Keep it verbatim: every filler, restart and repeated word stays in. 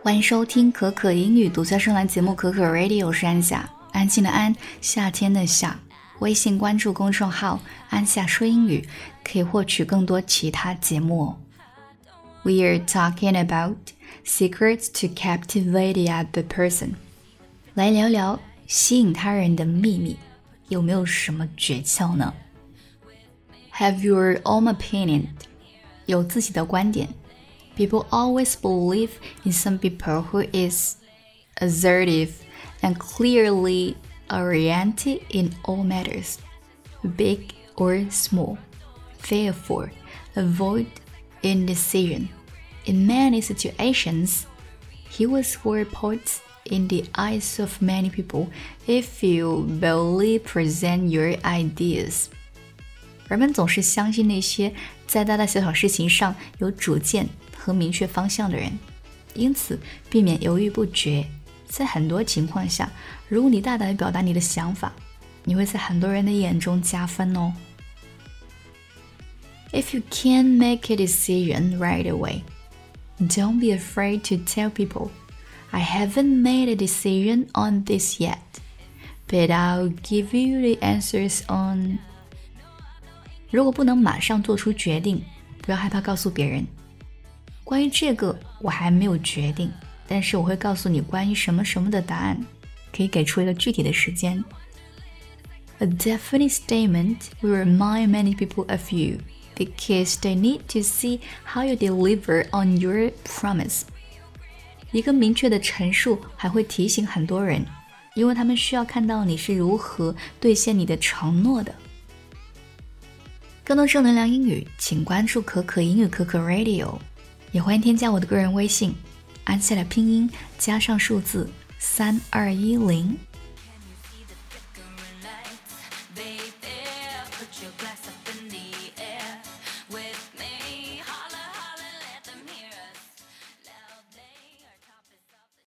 欢迎收听可可英语独家声栏节目可可 Radio， 我是安夏，安静的安，夏天的夏。微信关注公众号安夏说英语，可以获取更多其他节目哦。We are talking about secrets to captivate the other person。 来聊聊吸引他人的秘密，有没有什么诀窍呢？ Have your own opinion， 有自己的观点。People always believe in some people who is assertive and clearly oriented in all matters, big or small. Therefore, avoid indecision. In many situations, he will score points in the eyes of many people if you boldly present your ideas. 人们总是相信那些在大大小小事情上有主见和明确方向的人，因此避免犹豫不决。在很多情况下，如果你大胆地表达你的想法，你会在很多人的眼中加分哦。If you can't make a decision right away, don't be afraid to tell people, I haven't made a decision on this yet, but I'll give you the answers on... 如果不能马上做出决定，不要害怕告诉别人，关于这个我还没有决定，但是我会告诉你关于什么什么的答案，可以给出一个具体的时间。A definite statement will remind many people of you because they need to see how you deliver on your promise. 一个明确的陈述还会提醒很多人，因为他们需要看到你是如何兑现你的承诺的。更多正能量英语，请关注可可英语可可 Radio， 也欢迎添加我的个人微信，安夏的拼音加上数字三二一零。